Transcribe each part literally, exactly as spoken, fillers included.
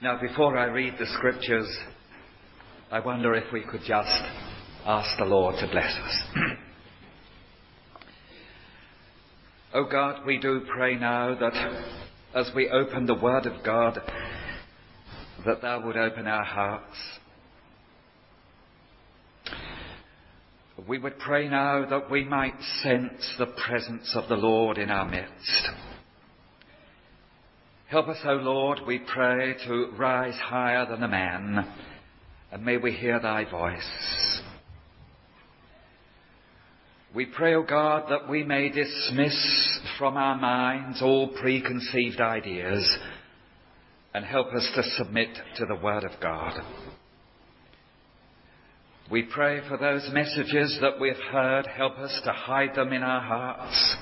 Now, before I read the scriptures, I wonder if we could just ask the Lord to bless us. Oh God, we do pray now that as we open the Word of God, that Thou would open our hearts. We would pray now that we might sense the presence of the Lord in our midst. Help us, O Lord, we pray, to rise higher than a man, and may we hear Thy voice. We pray, O God, that we may dismiss from our minds all preconceived ideas and help us to submit to the Word of God. We pray for those messages that we've heard. Help us to hide them in our hearts.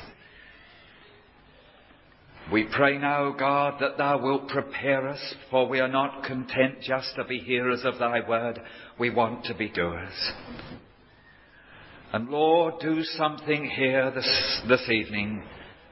We pray now, O God, that Thou wilt prepare us, for we are not content just to be hearers of Thy Word. We want to be doers. And Lord, do something here this, this evening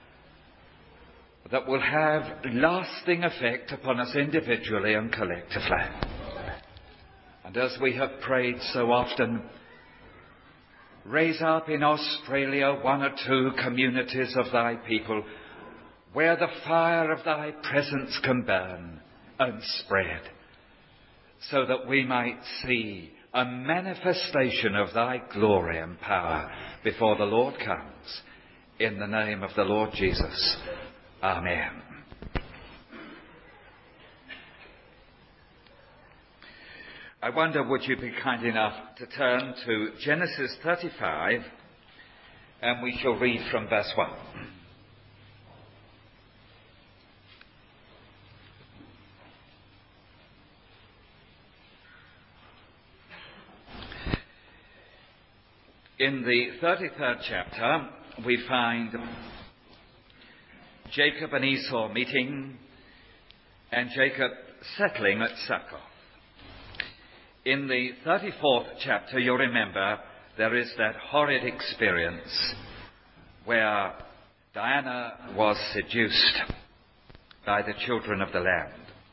that will have lasting effect upon us individually and collectively. And as we have prayed so often, raise up in Australia one or two communities of Thy people where the fire of Thy presence can burn and spread, so that we might see a manifestation of Thy glory and power before the Lord comes. In the name of the Lord Jesus. Amen. I wonder, would you be kind enough to turn to Genesis thirty-five, and we shall read from verse one. In the thirty-third chapter, we find Jacob and Esau meeting, and Jacob settling at Succoth. In the thirty-fourth chapter, you'll remember, there is that horrid experience where Diana was seduced by the children of the land.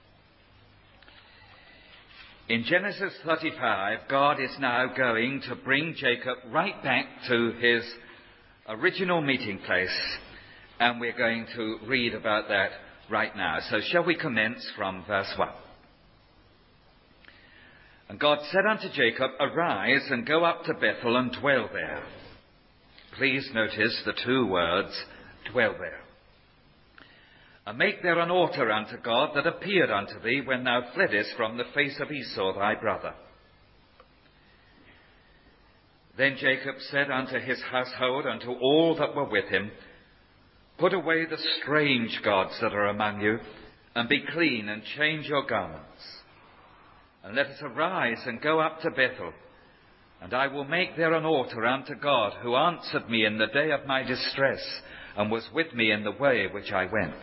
In Genesis thirty-five, God is now going to bring Jacob right back to his original meeting place, and we're going to read about that right now. So shall we commence from verse one? And God said unto Jacob, Arise and go up to Bethel and dwell there. Please notice the two words, dwell there. And make there an altar unto God that appeared unto thee when thou fleddest from the face of Esau thy brother. Then Jacob said unto his household, unto all that were with him, Put away the strange gods that are among you, and be clean, and change your garments. And let us arise and go up to Bethel, and I will make there an altar unto God, who answered me in the day of my distress, and was with me in the way which I went.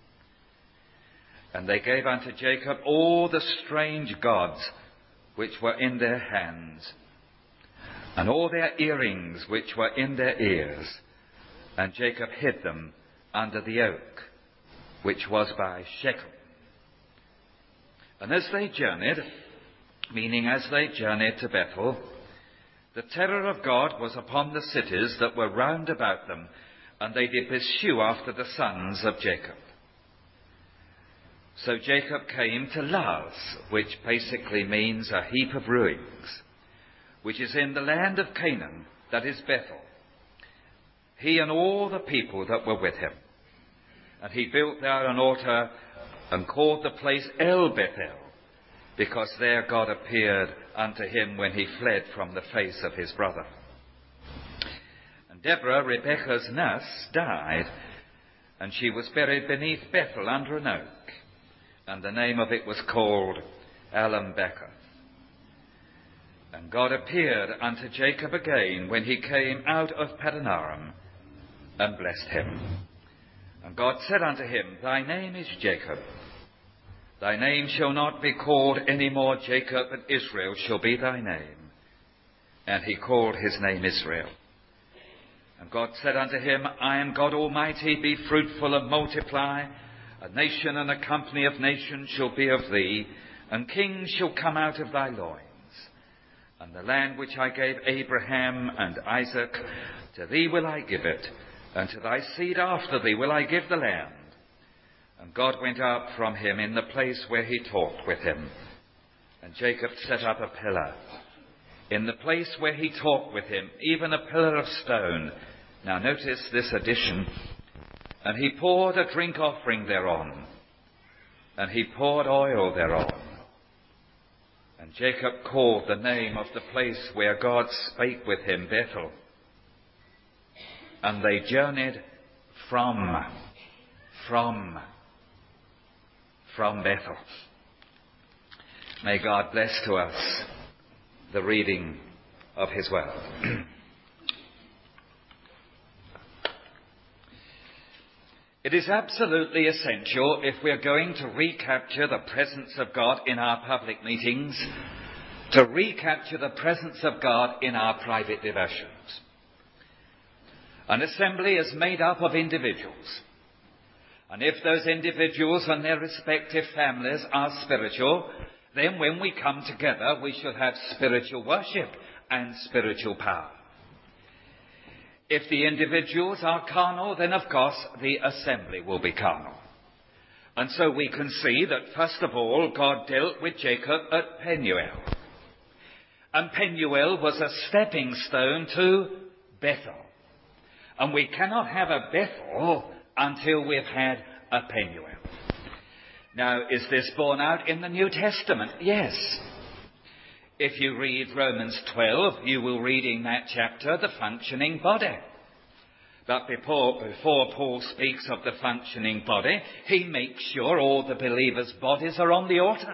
And they gave unto Jacob all the strange gods which were in their hands, and all their earrings which were in their ears, and Jacob hid them under the oak, which was by Shechem. And as they journeyed, meaning as they journeyed to Bethel, the terror of God was upon the cities that were round about them, and they did pursue after the sons of Jacob. So Jacob came to Luz, which basically means a heap of ruins, which is in the land of Canaan, that is Bethel, he and all the people that were with him. And he built there an altar and called the place El Bethel, because there God appeared unto him when he fled from the face of his brother. And Deborah, Rebekah's nurse, died, and she was buried beneath Bethel under an oak, and the name of it was called Allon-Bachuth. And God appeared unto Jacob again when he came out of Paddan-aram, and blessed him. And God said unto him, Thy name is Jacob. Thy name shall not be called any more Jacob, but Israel shall be thy name. And he called his name Israel. And God said unto him, I am God Almighty, be fruitful and multiply, A nation and a company of nations shall be of thee, and kings shall come out of thy loins. And the land which I gave Abraham and Isaac, to thee will I give it, and to thy seed after thee will I give the land. And God went up from him in the place where he talked with him. And Jacob set up a pillar in the place where he talked with him, even a pillar of stone. Now notice this addition. And he poured a drink offering thereon, and he poured oil thereon. And Jacob called the name of the place where God spake with him Bethel. And they journeyed from, from, from Bethel. May God bless to us the reading of his word. It is absolutely essential, if we are going to recapture the presence of God in our public meetings, to recapture the presence of God in our private devotions. An assembly is made up of individuals. And if those individuals and their respective families are spiritual, then when we come together, we should have spiritual worship and spiritual power. If the individuals are carnal, then of course the assembly will be carnal. And so we can see that first of all, God dealt with Jacob at Penuel. And Penuel was a stepping stone to Bethel. And we cannot have a Bethel until we've had a Penuel. Now, is this borne out in the New Testament? Yes. If you read Romans twelve, you will read in that chapter the functioning body. But before, before Paul speaks of the functioning body, he makes sure all the believers' bodies are on the altar.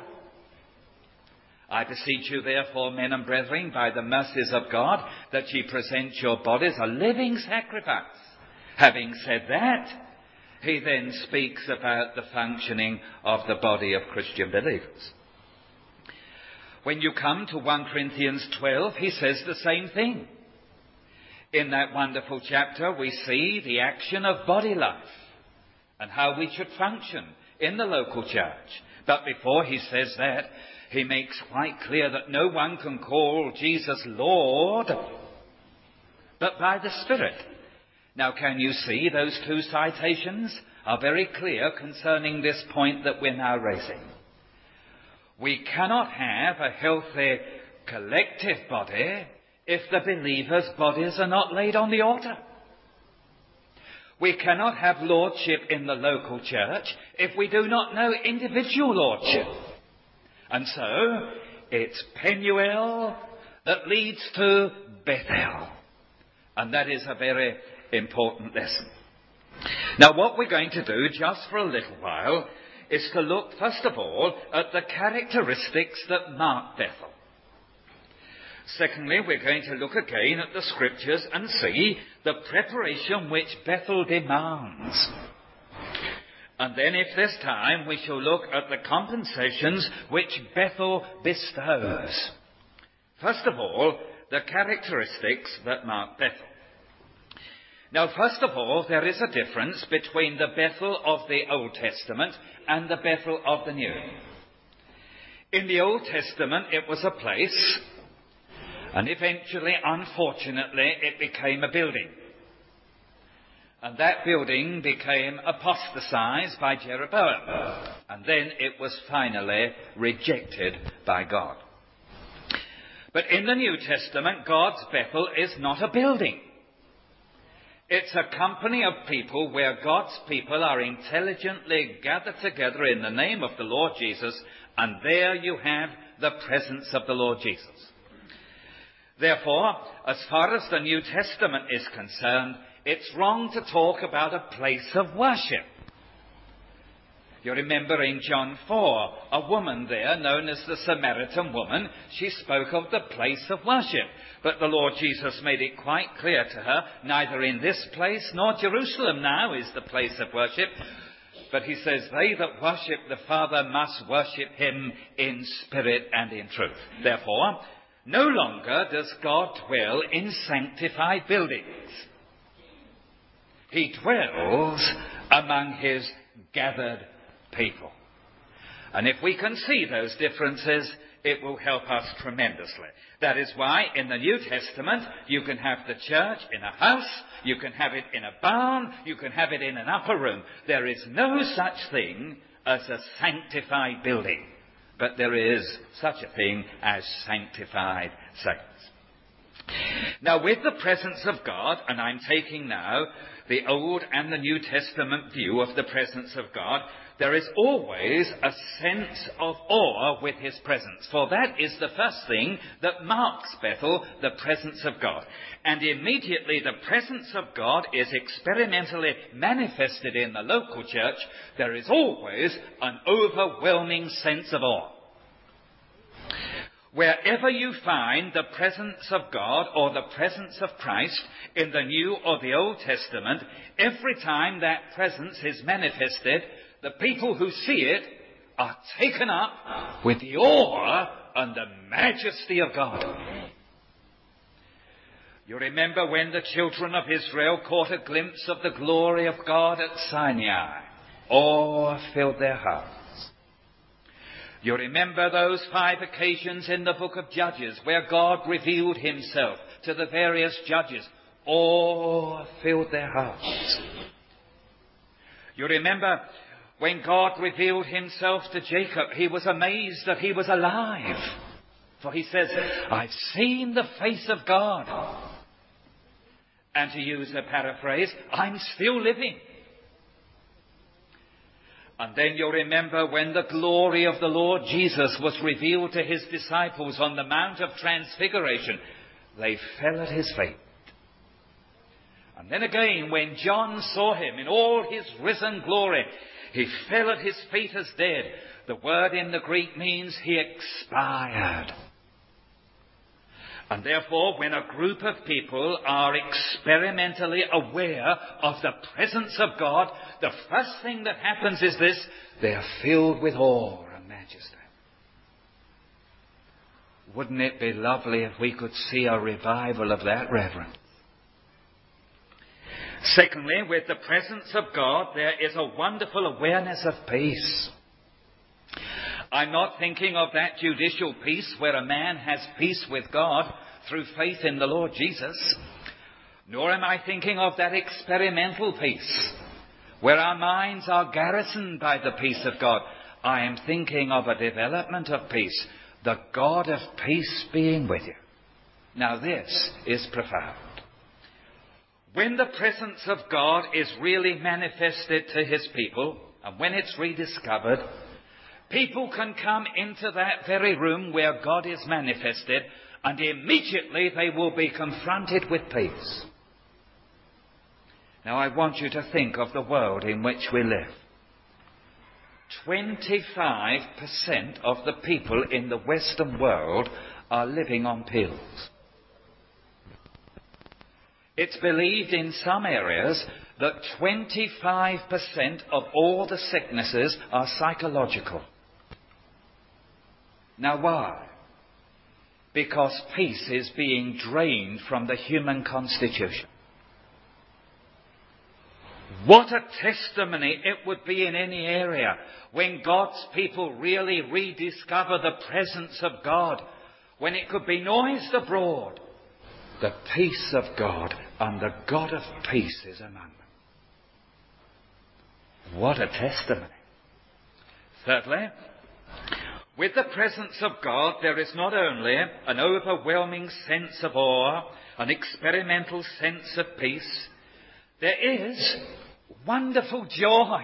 I beseech you, therefore, men and brethren, by the mercies of God, that ye present your bodies a living sacrifice. Having said that, he then speaks about the functioning of the body of Christian believers. When you come to First Corinthians twelve, he says the same thing. In that wonderful chapter, we see the action of body life and how we should function in the local church. But before he says that, he makes quite clear that no one can call Jesus Lord but by the Spirit. Now, can you see those two citations are very clear concerning this point that we're now raising? We cannot have a healthy collective body if the believers' bodies are not laid on the altar. We cannot have lordship in the local church if we do not know individual lordship. And so, it's Penuel that leads to Bethel. And that is a very important lesson. Now, what we're going to do just for a little while is to look, first of all, at the characteristics that mark Bethel. Secondly, we're going to look again at the Scriptures and see the preparation which Bethel demands. And then, if there's time, we shall look at the compensations which Bethel bestows. First of all, the characteristics that mark Bethel. Now, first of all, there is a difference between the Bethel of the Old Testament and the Bethel of the New. In the Old Testament, it was a place, and eventually, unfortunately, it became a building. And that building became apostatized by Jeroboam. And then it was finally rejected by God. But in the New Testament, God's Bethel is not a building. It's a company of people where God's people are intelligently gathered together in the name of the Lord Jesus, and there you have the presence of the Lord Jesus. Therefore, as far as the New Testament is concerned, it's wrong to talk about a place of worship. You remember in John four, a woman there known as the Samaritan woman, she spoke of the place of worship. But the Lord Jesus made it quite clear to her, neither in this place nor Jerusalem now is the place of worship. But he says, they that worship the Father must worship him in spirit and in truth. Therefore, no longer does God dwell in sanctified buildings. He dwells among his gathered people. And if we can see those differences, it will help us tremendously. That is why in the New Testament you can have the church in a house, you can have it in a barn, you can have it in an upper room. There is no such thing as a sanctified building, but there is such a thing as sanctified saints. Now, with the presence of God, and I'm taking now the Old and the New Testament view of the presence of God, there is always a sense of awe with his presence. For that is the first thing that marks Bethel, the presence of God. And immediately the presence of God is experimentally manifested in the local church. There is always an overwhelming sense of awe. Wherever you find the presence of God or the presence of Christ in the New or the Old Testament, every time that presence is manifested, the people who see it are taken up with the awe and the majesty of God. You remember when the children of Israel caught a glimpse of the glory of God at Sinai. Awe filled their hearts. You remember those five occasions in the book of Judges where God revealed himself to the various judges. Awe filled their hearts. You remember when God revealed himself to Jacob, he was amazed that he was alive. For he says, I've seen the face of God. And to use a paraphrase, I'm still living. And then you'll remember when the glory of the Lord Jesus was revealed to his disciples on the Mount of Transfiguration, they fell at his feet. And then again, when John saw him in all his risen glory, he fell at his feet as dead. The word in the Greek means he expired. And therefore, when a group of people are experimentally aware of the presence of God, the first thing that happens is this: they are filled with awe and majesty. Wouldn't it be lovely if we could see a revival of that reverence? Secondly, with the presence of God, there is a wonderful awareness of peace. I'm not thinking of that judicial peace where a man has peace with God through faith in the Lord Jesus. Nor am I thinking of that experimental peace where our minds are garrisoned by the peace of God. I am thinking of a development of peace, the God of peace being with you. Now this is profound. When the presence of God is really manifested to his people, and when it's rediscovered, people can come into that very room where God is manifested, and immediately they will be confronted with peace. Now I want you to think of the world in which we live. twenty-five percent of the people in the Western world are living on pills. It's believed in some areas that twenty-five percent of all the sicknesses are psychological. Now why? Because peace is being drained from the human constitution. What a testimony it would be in any area when God's people really rediscover the presence of God, when it could be noised abroad. The peace of God and the God of peace is among them. What a testimony. Thirdly, with the presence of God, there is not only an overwhelming sense of awe, an experimental sense of peace, there is wonderful joy.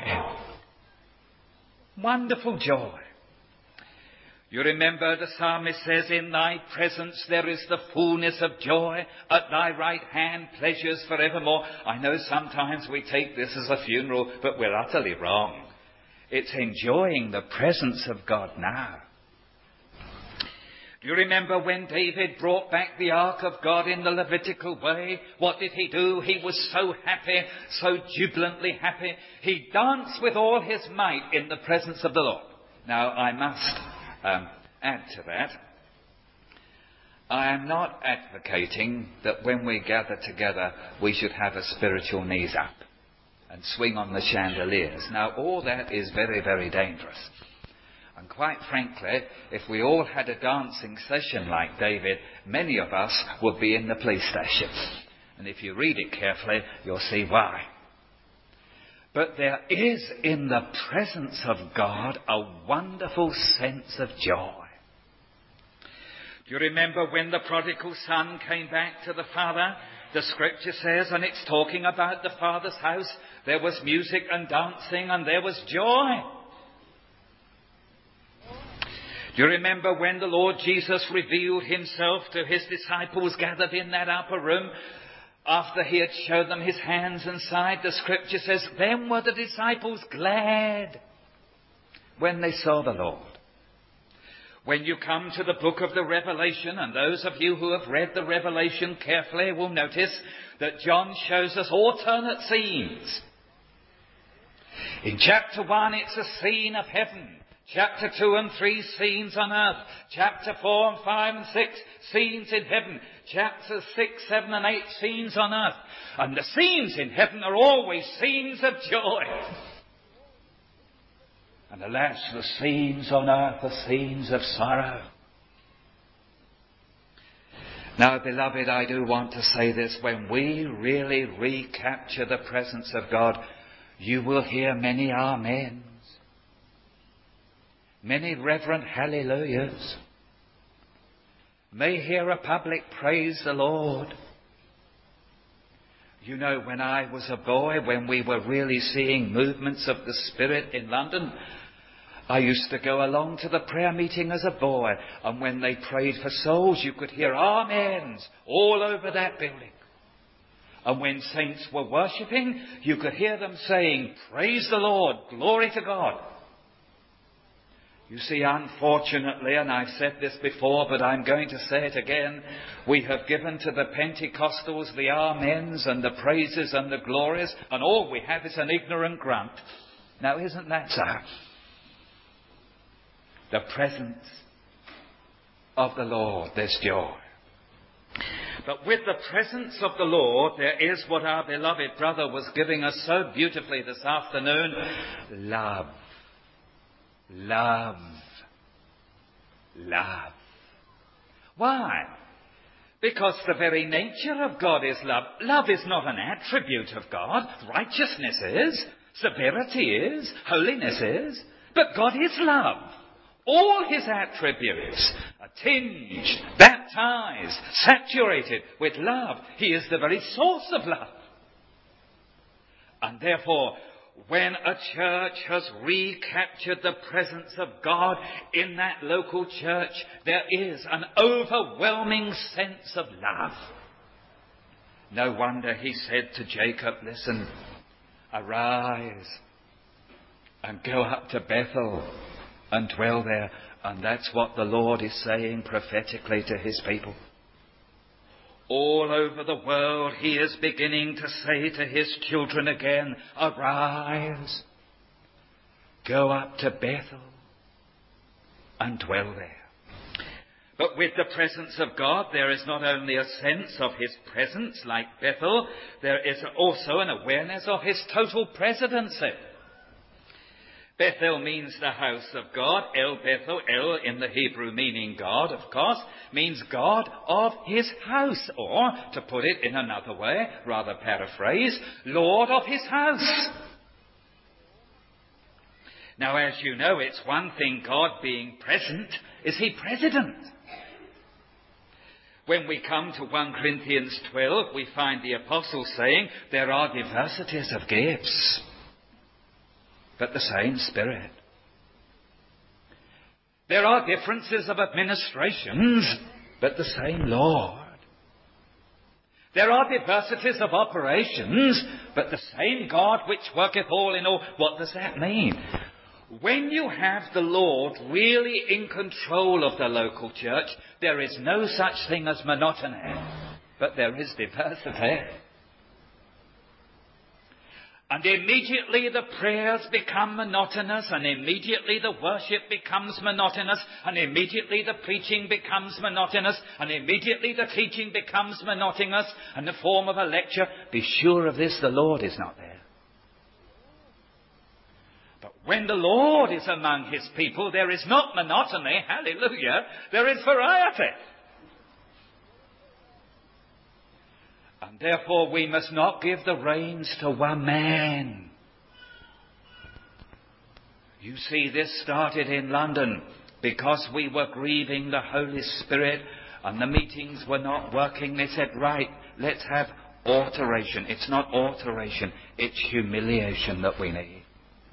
Wonderful joy. You remember the psalmist says, in thy presence there is the fullness of joy, at thy right hand pleasures forevermore. I know sometimes we take this as a funeral, but we're utterly wrong. It's enjoying the presence of God now. Do you remember when David brought back the ark of God in the Levitical way? What did he do? He was so happy, so jubilantly happy. He danced with all his might in the presence of the Lord. Now, I must um, add to that. I am not advocating that when we gather together, we should have a spiritual knees up. and swing on the chandeliers. Now, all that is very, very dangerous. And quite frankly, if we all had a dancing session like David, many of us would be in the police station. And if you read it carefully, you'll see why. But there is in the presence of God a wonderful sense of joy. Do you remember when the prodigal son came back to the father? The scripture says, and it's talking about the father's house, there was music and dancing and there was joy. Do you remember when the Lord Jesus revealed himself to his disciples gathered in that upper room? After he had showed them his hands and side, the scripture says, then were the disciples glad when they saw the Lord. When you come to the book of the Revelation, and those of you who have read the Revelation carefully will notice that John shows us alternate scenes. In chapter one, it's a scene of heaven. Chapter two and three, scenes on earth. Chapter four and five and six, scenes in heaven. Chapter six, seven and eight, scenes on earth. And the scenes in heaven are always scenes of joy. And alas, the scenes on earth are scenes of sorrow. Now, beloved, I do want to say this. When we really recapture the presence of God, you will hear many amens, many reverent hallelujahs. May hear a public praise the Lord. You know, when I was a boy, when we were really seeing movements of the Spirit in London, I used to go along to the prayer meeting as a boy, and when they prayed for souls, you could hear amens all over that building. And when saints were worshipping, you could hear them saying, praise the Lord, glory to God. You see, unfortunately, and I've said this before, but I'm going to say it again, we have given to the Pentecostals the amens and the praises and the glories, and all we have is an ignorant grunt. Now, isn't that so? The presence of the Lord, there's joy. But with the presence of the Lord, there is what our beloved brother was giving us so beautifully this afternoon. Love. Love. Love. Why? Because the very nature of God is love. Love is not an attribute of God. Righteousness is. Severity is. Holiness is. But God is love. All his attributes are tinged, baptized, saturated with love. He is the very source of love. And therefore, when a church has recaptured the presence of God in that local church, there is an overwhelming sense of love. No wonder he said to Jacob, listen, arise and go up to Bethel and dwell there. And that's what the Lord is saying prophetically to his people. All over the world, he is beginning to say to his children again, arise, go up to Bethel and dwell there. But with the presence of God, there is not only a sense of his presence like Bethel, there is also an awareness of his total presidency. Bethel means the house of God. El Bethel, El in the Hebrew meaning God, of course, means God of his house. Or, to put it in another way, rather paraphrase, Lord of his house. Now, as you know, it's one thing God being present. Is he president? When we come to First Corinthians twelve, we find the apostle saying there are diversities of gifts, but the same Spirit. There are differences of administrations, but the same Lord. There are diversities of operations, but the same God which worketh all in all. What does that mean? When you have the Lord really in control of the local church, there is no such thing as monotony, but there is diversity. And immediately the prayers become monotonous, and immediately the worship becomes monotonous, and immediately the preaching becomes monotonous, and immediately the teaching becomes monotonous, and the form of a lecture. Be sure of this, the Lord is not there. When the Lord is among his people, there is not monotony, hallelujah, there is variety. And therefore we must not give the reins to one man. You see, this started in London because we were grieving the Holy Spirit and the meetings were not working. They said, right, let's have alteration. It's not alteration, it's humiliation that we need.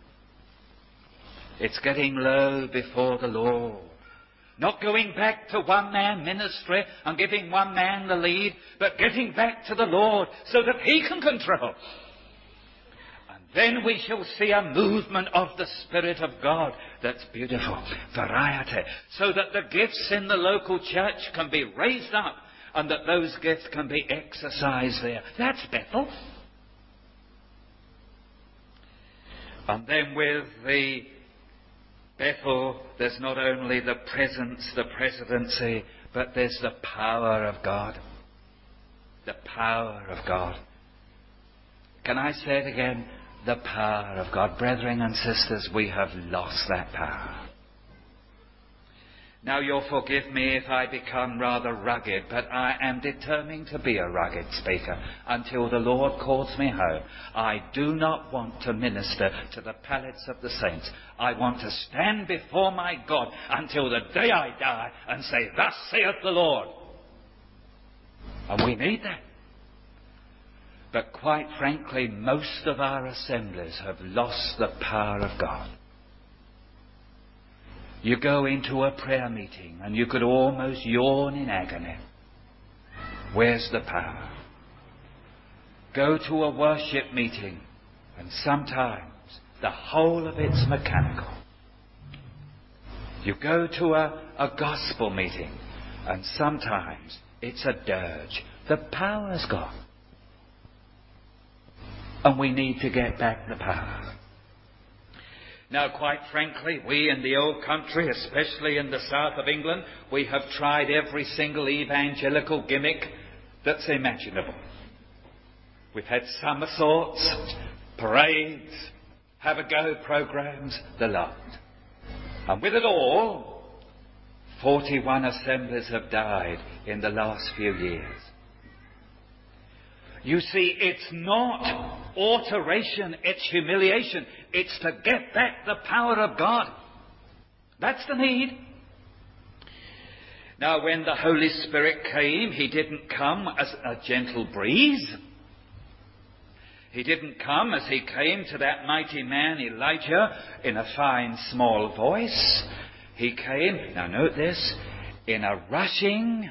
It's getting low before the Lord. Not going back to one man ministry and giving one man the lead, but getting back to the Lord so that he can control. And then we shall see a movement of the Spirit of God that's beautiful. Variety. So that the gifts in the local church can be raised up and that those gifts can be exercised there. That's Bethel. And then with the Bethel, there's not only the presence, the presidency, but there's the power of God. The power of God. Can I say it again? The power of God. Brethren and sisters, we have lost that power. Now you'll forgive me if I become rather rugged, but I am determined to be a rugged speaker until the Lord calls me home. I do not want to minister to the palates of the saints. I want to stand before my God until the day I die and say, thus saith the Lord. And we need that. But quite frankly, most of our assemblies have lost the power of God. You go into a prayer meeting and you could almost yawn in agony. Where's the power? Go to a worship meeting and sometimes the whole of it's mechanical. You go to a, a gospel meeting and sometimes it's a dirge. The power's gone. And we need to get back the power. Now, quite frankly, we in the old country, especially in the south of England, we have tried every single evangelical gimmick that's imaginable. We've had somersaults, parades, have-a-go programs, the lot. And with it all, forty-one assemblies have died in the last few years. You see, it's not alteration, it's humiliation. It's to get back the power of God. That's the need. Now, when the Holy Spirit came, he didn't come as a gentle breeze. He didn't come as he came to that mighty man Elijah in a fine small voice. He came, now note this, in a rushing,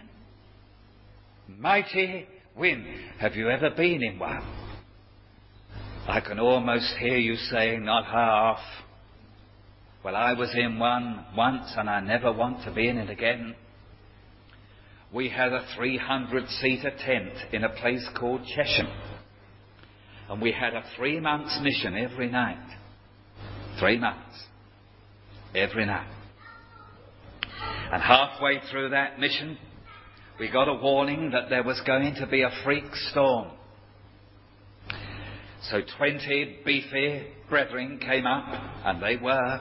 mighty wind. Have you ever been in one? I can almost hear you saying, not half. Well, I was in one once and I never want to be in it again. We had a three hundred seater tent in a place called Chesham. And we had a three months mission every night. Three months. Every night. And halfway through that mission, we got a warning that there was going to be a freak storm. So twenty beefy brethren came up, and they were.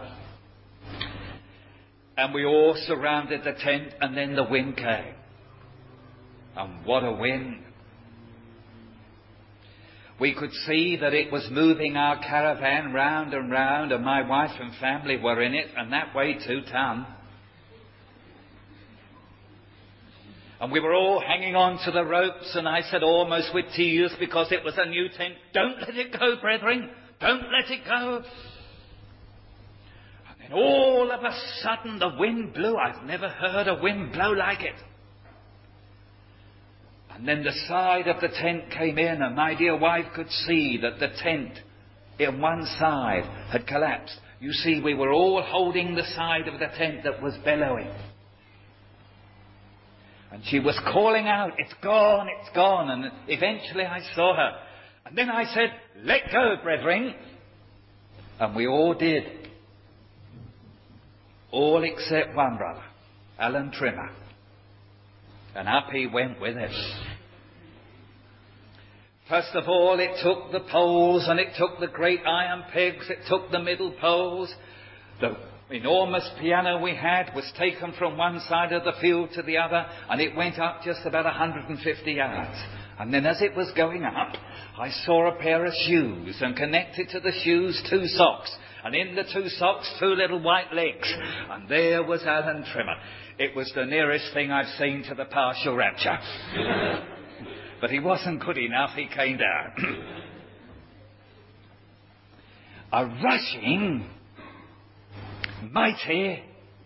And we all surrounded the tent, and then the wind came. And what a wind. We could see that it was moving our caravan round and round, and my wife and family were in it, and that weighed two ton. And we were all hanging on to the ropes, and I said almost with tears because it was a new tent, don't let it go, brethren. Don't let it go. And then all of a sudden the wind blew. I've never heard a wind blow like it. And then the side of the tent came in, and my dear wife could see that the tent in one side had collapsed. You see, we were all holding the side of the tent that was bellowing. And she was calling out, it's gone, it's gone. And eventually I saw her. And then I said, let go, brethren. And we all did. All except one brother, Alan Trimmer. And up he went with it. First of all, it took the poles and it took the great iron pegs. It took the middle poles. The enormous piano we had was taken from one side of the field to the other, and it went up just about one hundred fifty yards. And then as it was going up, I saw a pair of shoes, and connected to the shoes two socks, and in the two socks two little white legs. And there was Alan Trimmer. It was the nearest thing I've seen to the partial rapture. But he wasn't good enough, he came down. A rushing, mighty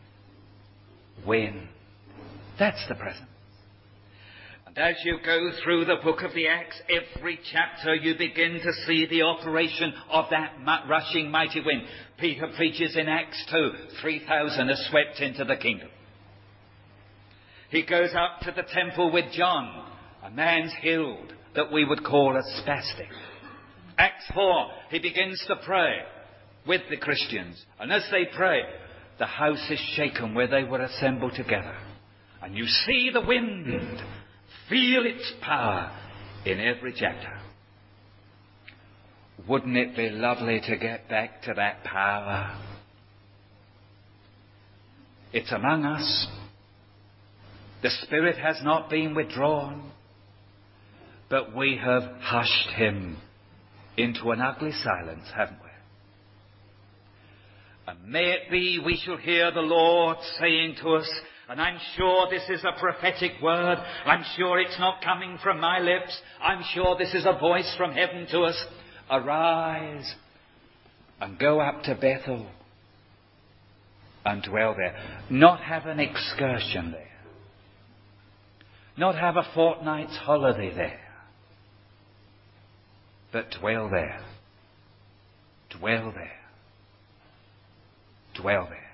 wind. That's the present. And as you go through the book of the Acts, every chapter you begin to see the operation of that rushing mighty wind. Peter preaches in Acts two, three thousand are swept into the kingdom. He goes up to the temple with John. A man's healed that we would call a spastic. Acts four, he begins to pray with the Christians. And as they pray, the house is shaken where they were assembled together. And you see the wind, feel its power in every chapter. Wouldn't it be lovely to get back to that power? It's among us. The Spirit has not been withdrawn. But we have hushed him into an ugly silence, haven't we? And may it be we shall hear the Lord saying to us, and I'm sure this is a prophetic word, I'm sure it's not coming from my lips, I'm sure this is a voice from heaven to us, arise and go up to Bethel and dwell there. Not have an excursion there. Not have a fortnight's holiday there. But dwell there. Dwell there. Dwell there.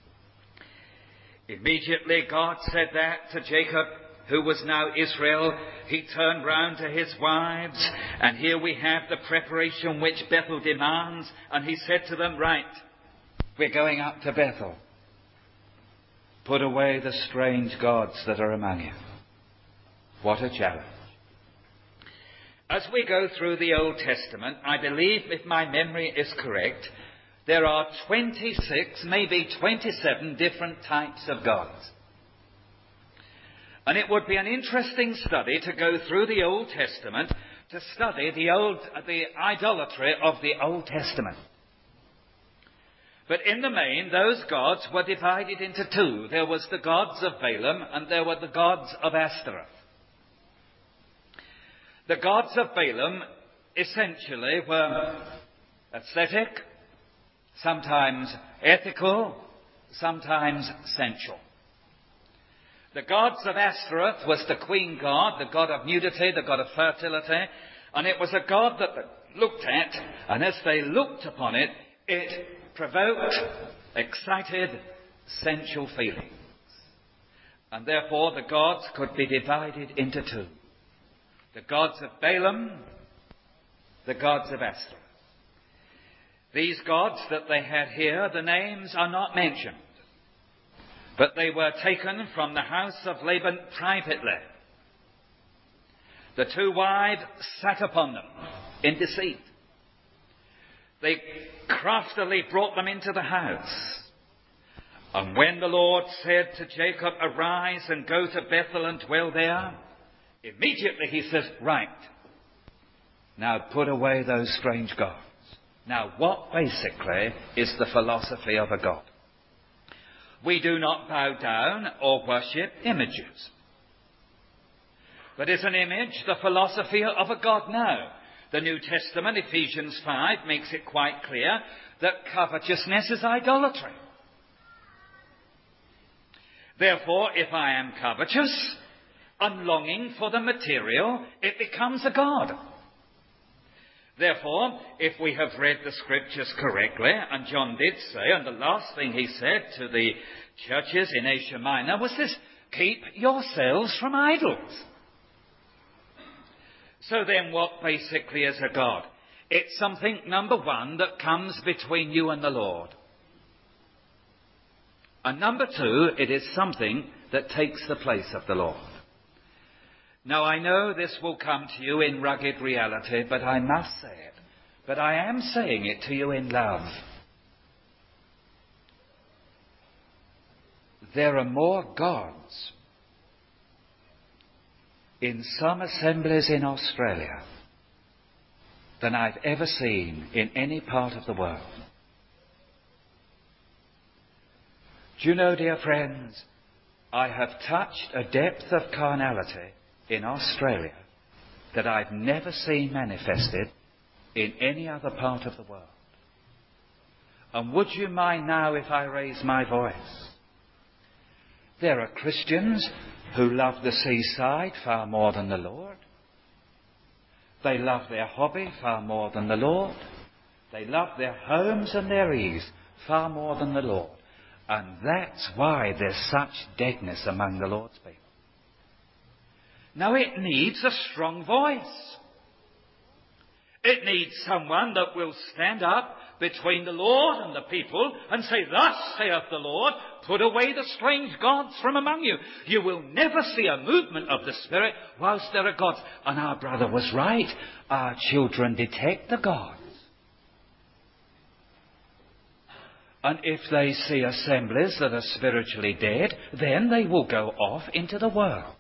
Immediately God said that to Jacob, who was now Israel. He turned round to his wives, and here we have the preparation which Bethel demands. And he said to them, right, we're going up to Bethel. Put away the strange gods that are among you. What a challenge. As we go through the Old Testament, I believe, if my memory is correct, there are twenty-six, maybe twenty-seven different types of gods. And it would be an interesting study to go through the Old Testament to study the old, the idolatry of the Old Testament. But in the main, those gods were divided into two. There was the gods of Balaam and there were the gods of Ashtaroth. The gods of Balaam essentially were aesthetic, sometimes ethical, sometimes sensual. The gods of Ashtaroth was the queen god, the god of nudity, the god of fertility, and it was a god that they looked at, and as they looked upon it, it provoked, excited, sensual feelings. And therefore the gods could be divided into two. The gods of Balaam, the gods of Ashtaroth. These gods that they had here, the names are not mentioned, but they were taken from the house of Laban privately. The two wives sat upon them in deceit. They craftily brought them into the house. And when the Lord said to Jacob, arise and go to Bethel and dwell there, immediately he says, right, now put away those strange gods. Now what basically is the philosophy of a god? We do not bow down or worship images. But is an image the philosophy of a god? No. The New Testament, Ephesians five, makes it quite clear that covetousness is idolatry. Therefore, if I am covetous and longing for the material, it becomes a god. Therefore, if we have read the scriptures correctly, and John did say, and the last thing he said to the churches in Asia Minor was this, keep yourselves from idols. So then what basically is a god? It's something, number one, that comes between you and the Lord. And number two, it is something that takes the place of the Lord. Now I know this will come to you in rugged reality, but I must say it. But I am saying it to you in love. There are more gods in some assemblies in Australia than I've ever seen in any part of the world. Do you know, dear friends, I have touched a depth of carnality in Australia that I've never seen manifested in any other part of the world. And would you mind now if I raise my voice? There are Christians who love the seaside far more than the Lord. They love their hobby far more than the Lord. They love their homes and their ease far more than the Lord. And that's why there's such deadness among the Lord's people. Now it needs a strong voice. It needs someone that will stand up between the Lord and the people and say, "Thus saith the Lord, put away the strange gods from among you." You will never see a movement of the Spirit whilst there are gods. And our brother was right. Our children detect the gods. And if they see assemblies that are spiritually dead, then they will go off into the world.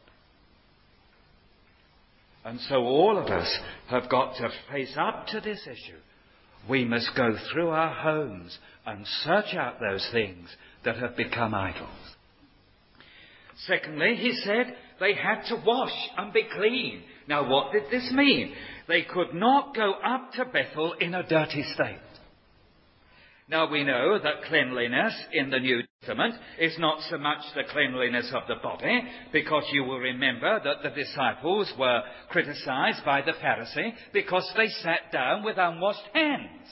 And so all of us have got to face up to this issue. We must go through our homes and search out those things that have become idols. Secondly, he said they had to wash and be clean. Now what did this mean? They could not go up to Bethel in a dirty state. Now we know that cleanliness in the New Testament is not so much the cleanliness of the body, because you will remember that the disciples were criticised by the Pharisee because they sat down with unwashed hands.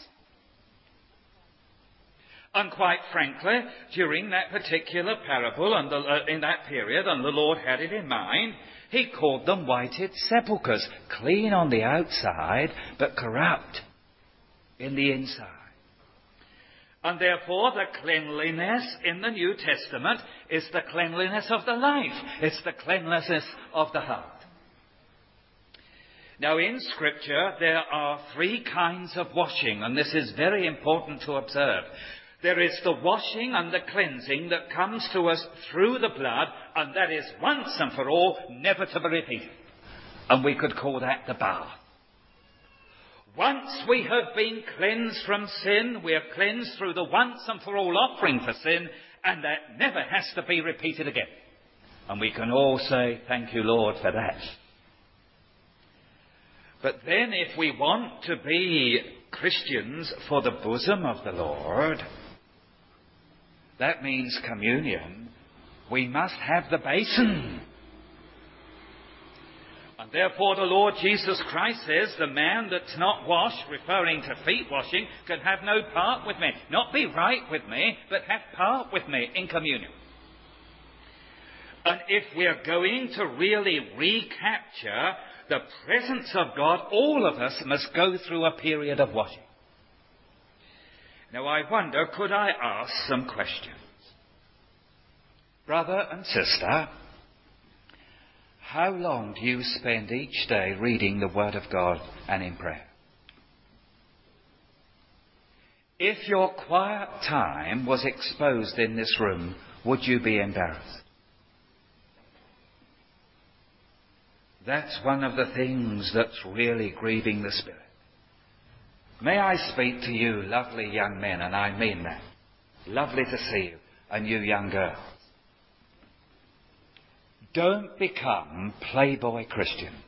And quite frankly, during that particular parable and the, uh, in that period, and the Lord had it in mind, he called them whited sepulchres, clean on the outside, but corrupt in the inside. And therefore the cleanliness in the New Testament is the cleanliness of the life. It's the cleanliness of the heart. Now in Scripture there are three kinds of washing, and this is very important to observe. There is the washing and the cleansing that comes to us through the blood, and that is once and for all, never to be repeated. And we could call that the bath. Once we have been cleansed from sin, we are cleansed through the once and for all offering for sin, and that never has to be repeated again. And we can all say, "Thank you, Lord, for that." But then if we want to be Christians for the bosom of the Lord, that means communion. We must have the basin. And therefore the Lord Jesus Christ says, "The man that's not washed," referring to feet washing, "can have no part with me." Not be right with me, but have part with me in communion. And if we're going to really recapture the presence of God, all of us must go through a period of washing. Now I wonder, could I ask some questions? Brother and sister, how long do you spend each day reading the Word of God and in prayer? If your quiet time was exposed in this room, would you be embarrassed? That's one of the things that's really grieving the Spirit. May I speak to you, lovely young men, and I mean that. Lovely to see you, and you young girls. Don't become playboy Christians.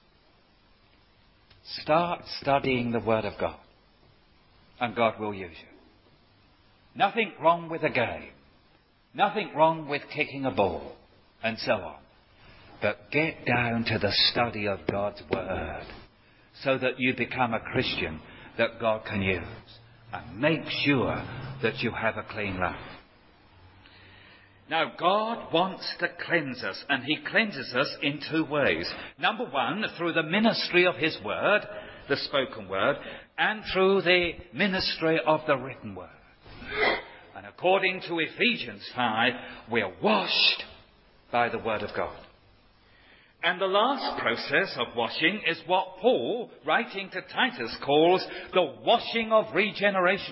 Start studying the Word of God, and God will use you. Nothing wrong with a game. Nothing wrong with kicking a ball, and so on. But get down to the study of God's Word, so that you become a Christian that God can use. And make sure that you have a clean life. Now, God wants to cleanse us, and He cleanses us in two ways. Number one, through the ministry of His Word, the spoken Word, and through the ministry of the written Word. And according to Ephesians five, we are washed by the Word of God. And the last process of washing is what Paul, writing to Titus, calls the washing of regeneration.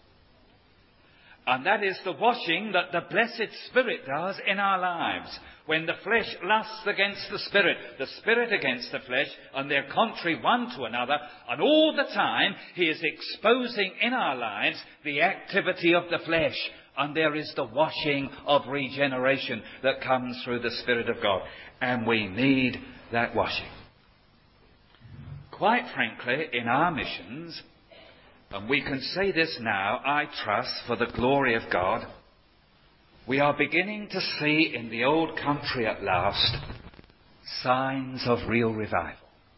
And that is the washing that the blessed Spirit does in our lives. When the flesh lusts against the Spirit, the Spirit against the flesh, and they're contrary one to another, and all the time he is exposing in our lives the activity of the flesh. And there is the washing of regeneration that comes through the Spirit of God. And we need that washing. Quite frankly, in our missions, and we can say this now, I trust, for the glory of God, we are beginning to see in the old country at last signs of real revival.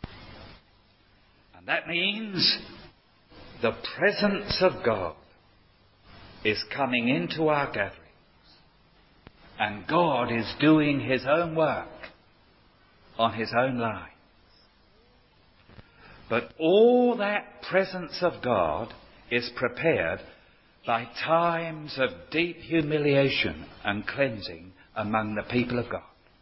And that means the presence of God is coming into our gatherings. And God is doing his own work on his own line. But all that presence of God is prepared by times of deep humiliation and cleansing among the people of God.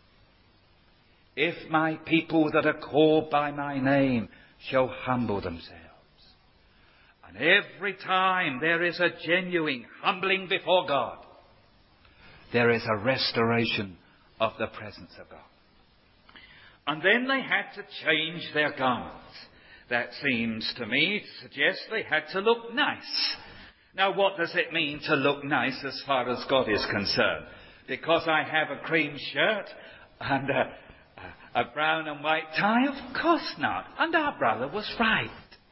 If my people that are called by my name shall humble themselves. And every time there is a genuine humbling before God, there is a restoration of the presence of God. And then they had to change their garments. That seems to me to suggest they had to look nice. Now, what does it mean to look nice as far as God is concerned? Because I have a cream shirt and a, a brown and white tie? Of course not. And our brother was right.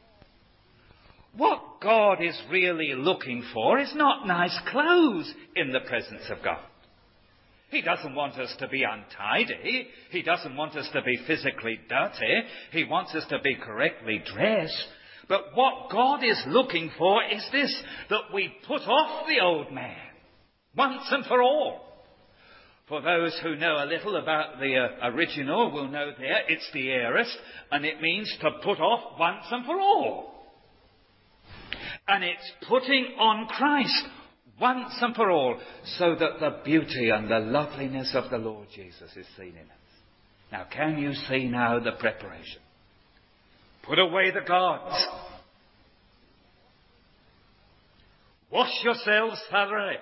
What God is really looking for is not nice clothes in the presence of God. He doesn't want us to be untidy. He doesn't want us to be physically dirty. He wants us to be correctly dressed. But what God is looking for is this, that we put off the old man once and for all. For those who know a little about the uh, original will know there it's the aorist, and it means to put off once and for all. And it's putting on Christ once and for all, so that the beauty and the loveliness of the Lord Jesus is seen in us. Now, can you see now the preparation? Put away the gods. Wash yourselves thoroughly.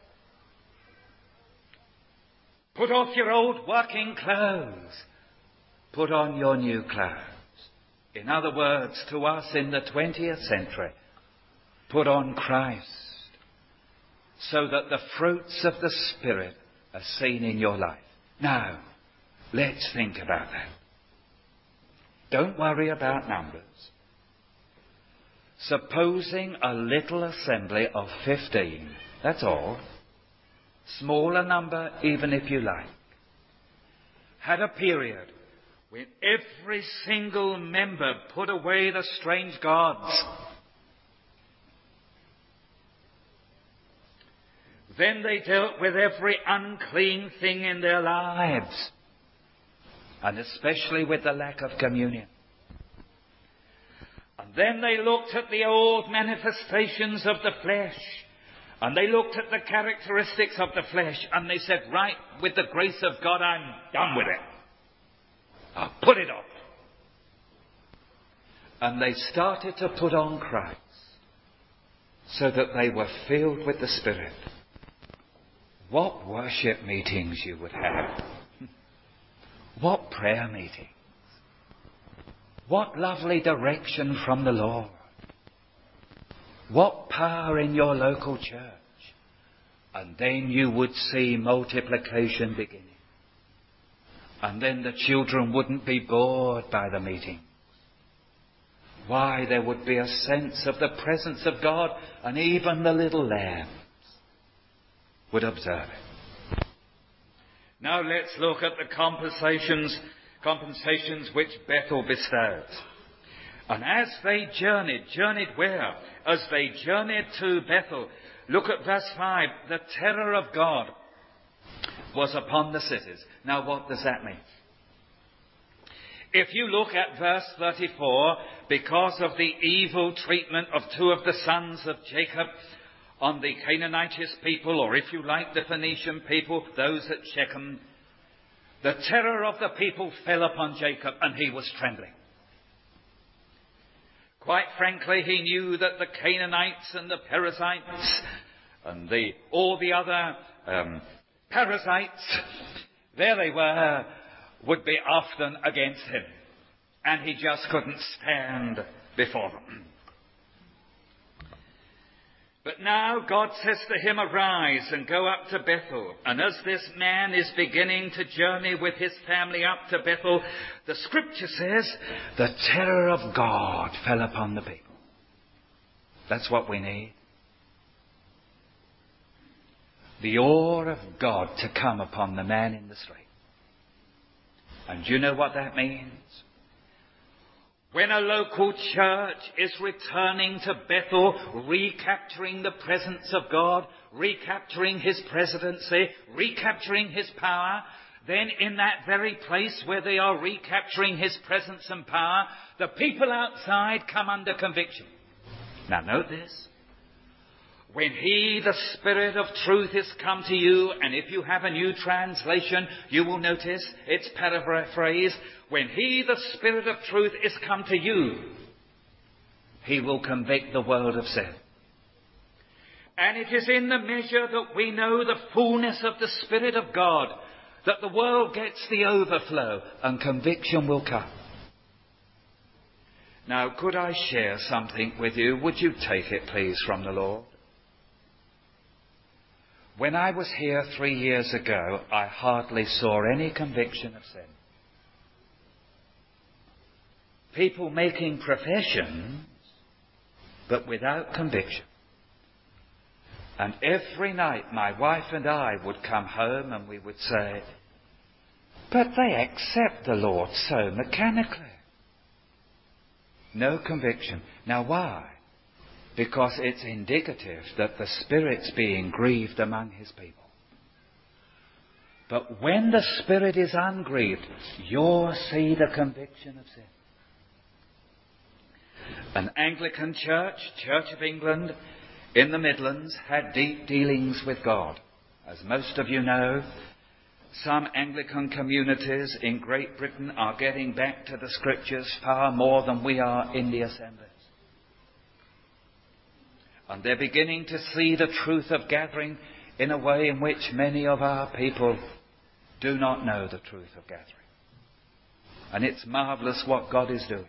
Put off your old working clothes. Put on your new clothes. In other words, to us in the twentieth century, put on Christ, so that the fruits of the Spirit are seen in your life. Now, let's think about that. Don't worry about numbers. Supposing a little assembly of fifteen, that's all, smaller number even if you like, had a period when every single member put away the strange gods. Then they dealt with every unclean thing in their lives, and especially with the lack of communion. And then they looked at the old manifestations of the flesh, and they looked at the characteristics of the flesh, and they said, right, with the grace of God, I'm done with it. I'll put it off. And they started to put on Christ, so that they were filled with the Spirit. What worship meetings you would have. What prayer meetings. What lovely direction from the Lord. What power in your local church. And then you would see multiplication beginning. And then the children wouldn't be bored by the meeting. Why, there would be a sense of the presence of God, and even the little lambs would observe it. Now let's look at the compensations, compensations which Bethel bestows. And as they journeyed, journeyed where? As they journeyed to Bethel, look at verse five. The terror of God was upon the cities. Now what does that mean? If you look at verse thirty-four, because of the evil treatment of two of the sons of Jacob on the Canaanitish people, or if you like the Phoenician people, those at Shechem, the terror of the people fell upon Jacob, and he was trembling. Quite frankly, he knew that the Canaanites and the Perizzites and the, all the other um, parasites, there they were, would be often against him. And he just couldn't stand before them. But now God says to him, arise and go up to Bethel. And as this man is beginning to journey with his family up to Bethel, the scripture says, the terror of God fell upon the people. That's what we need. The awe of God to come upon the man in the street. And do you know what that means? When a local church is returning to Bethel, recapturing the presence of God, recapturing his presidency, recapturing his power, then in that very place where they are recapturing his presence and power, the people outside come under conviction. Now note this. When he, the Spirit of truth, is come to you, and if you have a new translation, you will notice it's paraphrased. When he, the Spirit of truth, is come to you, he will convict the world of sin. And it is in the measure that we know the fullness of the Spirit of God that the world gets the overflow and conviction will come. Now, could I share something with you? Would you take it, please, from the Lord? When I was here three years ago, I hardly saw any conviction of sin. People making professions, but without conviction. And every night my wife and I would come home and we would say, but they accept the Lord so mechanically. No conviction. Now why? Because it's indicative that the Spirit's being grieved among his people. But when the Spirit is ungrieved, you'll see the conviction of sin. An Anglican church, Church of England, in the Midlands, had deep dealings with God. As most of you know, some Anglican communities in Great Britain are getting back to the Scriptures far more than we are in the assemblies. And they're beginning to see the truth of gathering in a way in which many of our people do not know the truth of gathering. And it's marvellous what God is doing.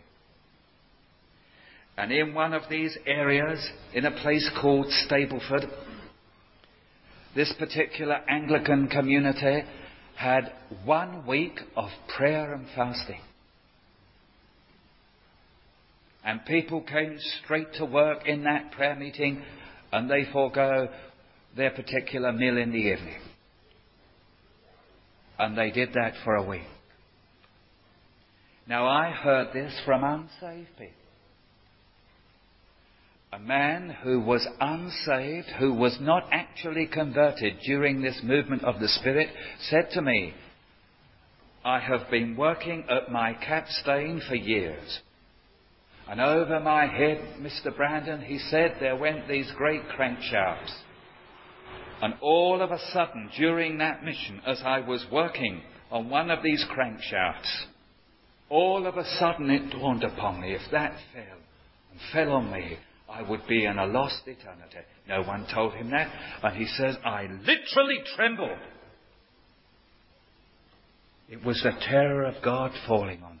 And in one of these areas, in a place called Stapleford, this particular Anglican community had one week of prayer and fasting. And people came straight to work in that prayer meeting and they forego their particular meal in the evening. And they did that for a week. Now I heard this from unsaved people. A man who was unsaved, who was not actually converted during this movement of the Spirit, said to me, I have been working at my capstan for years. And over my head, Mister Brandon, he said, there went these great crankshafts. And all of a sudden, during that mission, as I was working on one of these crankshafts, all of a sudden it dawned upon me, if that fell and fell on me, I would be in a lost eternity. No one told him that. And he says, I literally trembled. It was the terror of God falling on them.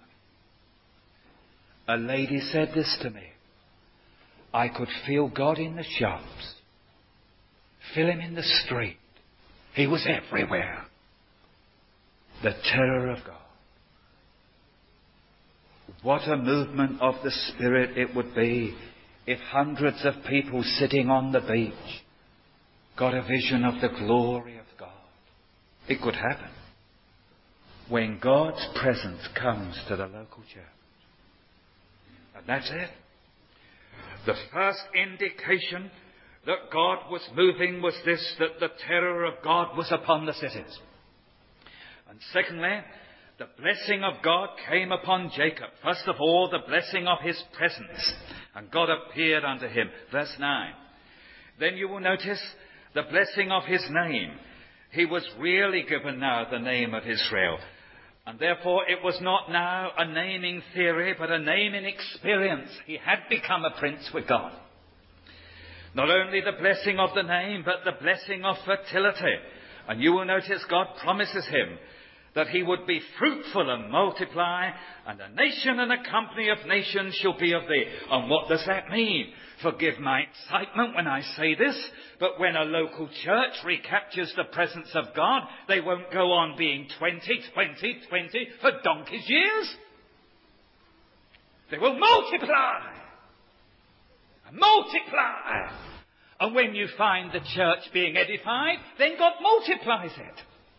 A lady said this to me. I could feel God in the shops. Feel him in the street. He was everywhere. The terror of God. What a movement of the Spirit it would be if hundreds of people sitting on the beach got a vision of the glory of God. It could happen when God's presence comes to the local church. And that's it. The first indication that God was moving was this, that the terror of God was upon the cities. And secondly, the blessing of God came upon Jacob. First of all, the blessing of his presence. And God appeared unto him. Verse nine. Then you will notice the blessing of his name. He was really given now the name of Israel. And therefore it was not now a naming theory, but a naming experience. He had become a prince with God. Not only the blessing of the name, but the blessing of fertility. And you will notice God promises him that he would be fruitful and multiply, and a nation and a company of nations shall be of thee. And what does that mean? Forgive my excitement when I say this, but when a local church recaptures the presence of God, they won't go on being twenty, twenty, twenty for donkey's years. They will multiply and multiply. And when you find the church being edified, then God multiplies it.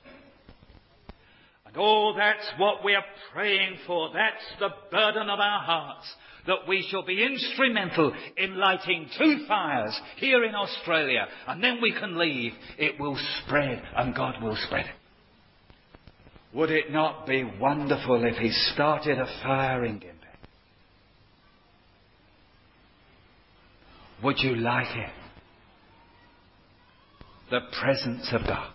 And oh, that's what we are praying for. That's the burden of our hearts, that we shall be instrumental in lighting two fires here in Australia, and then we can leave. It will spread, and God will spread it. Would it not be wonderful if he started a fire in Gympie? Would you like it? The presence of God.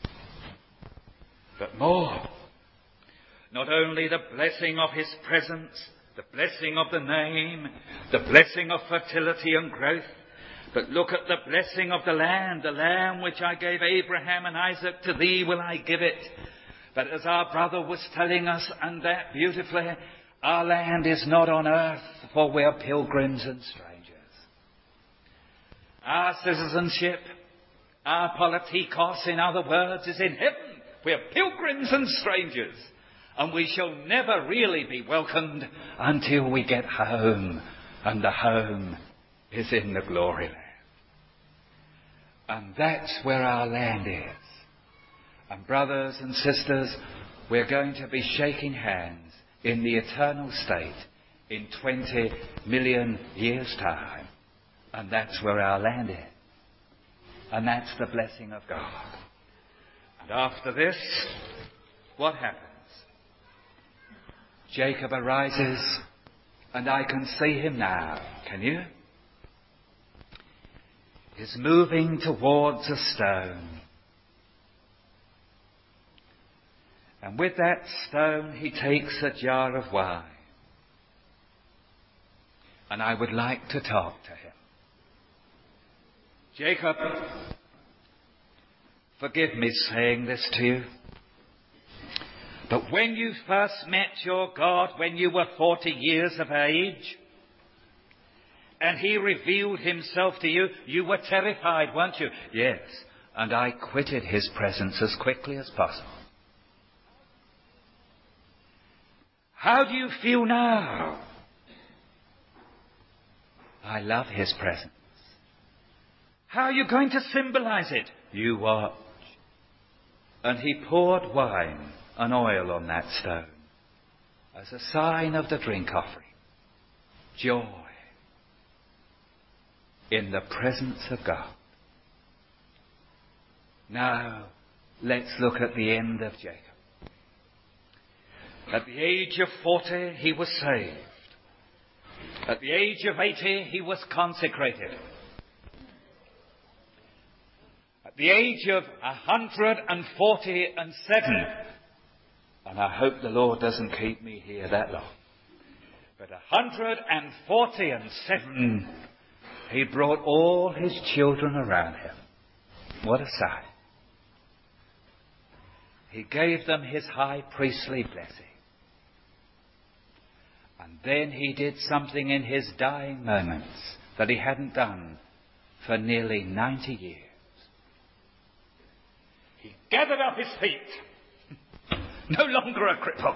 But more, not only the blessing of his presence, the blessing of the name, the blessing of fertility and growth, but look at the blessing of the land, the land which I gave Abraham and Isaac, to thee will I give it. But as our brother was telling us, and that beautifully, our land is not on earth, for we are pilgrims and strangers. Our citizenship, our politikos, in other words, is in heaven. We are pilgrims and strangers. And we shall never really be welcomed until we get home. And the home is in the glory land. And that's where our land is. And brothers and sisters, we're going to be shaking hands in the eternal state in twenty million years' time. And that's where our land is. And that's the blessing of God. And after this, what happens? Jacob arises, and I can see him now. Can you? He's moving towards a stone. And with that stone, he takes a jar of wine. And I would like to talk to him. Jacob, forgive me saying this to you, but when you first met your God, when you were forty years of age, and he revealed himself to you, you were terrified, weren't you? Yes, and I quitted his presence as quickly as possible. How do you feel now? I love his presence. How are you going to symbolize it? You watch. And he poured wine and oil on that stone as a sign of the drink offering. Joy in the presence of God. Now, let's look at the end of Jacob. At the age of forty, he was saved. At the age of eighty, he was consecrated. At the age of one hundred forty-seven, and I hope the Lord doesn't keep me here that long, but one hundred forty-seven, he brought all his children around him. What a sight. He gave them his high priestly blessing. And then he did something in his dying moments that he hadn't done for nearly ninety years. He gathered up his feet, no longer a cripple.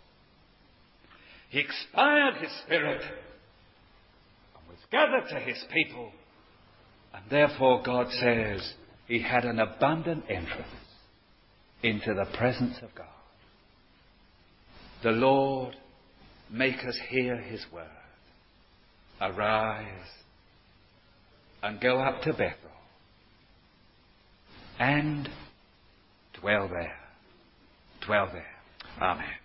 He expired his spirit and was gathered to his people. And therefore God says he had an abundant entrance into the presence of God. The Lord make us hear his word. Arise and go up to Bethel and dwell there. Dwell there. Amen.